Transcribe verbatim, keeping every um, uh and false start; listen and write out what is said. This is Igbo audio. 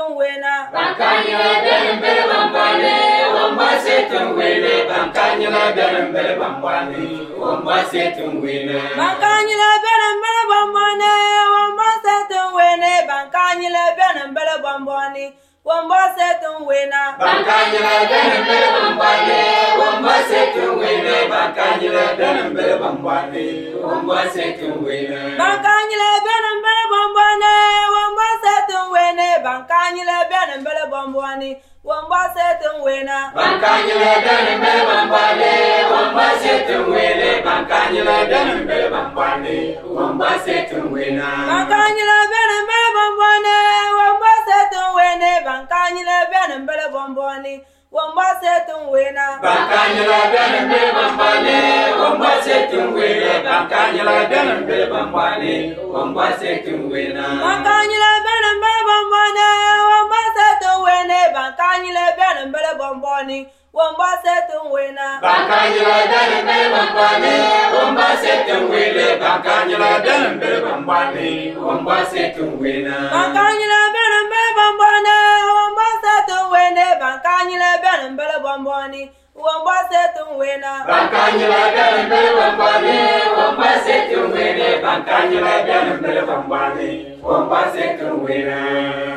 wena. Bankanyila bere bere bambane, wamba setum wele. Bankanyila bere bere bambane, wamba setum wele. Bankanyila bere bere bambane, wamba setum wele. Bankanyila bere bere bambane, wamba setum wena. Bankanyila bere bere bambane, wamba setum wele. Bankanyila bere bere bambane, wamba setum wele. Bankanyila bere bere bambane, wamba setum wele. Bankanyila bere bere bambane, wamba setum wena. Bankanyila bere bere bambane, wamba setum wele. Bankanyila bere bere bambane, wamba setum wena. Bankanyila bere bere bambane, wamba setum wele. Bankanyila bere bere bambane, wamba setum wena. Bankanyila bere bere bambane, wamba setum wele. Bankanyila bere bere bambane, wamba setum wena. Bankanyila bere bere bambane, wamba setum wele. Bankanyila bere bere bambane, wamba setum wena. Bankanyila bere bere bambane, wamba setum wele. Bankanyila bere bere bambane, wamba setum wena. Bankanyila bere bere bambane, wamba setum wele. Bankanyila bere bere bambane, wamba setum wena. Bankanyila bere bere bambane, wamba setum wele. Bankanyila bere bere bambane, wamba setum wena.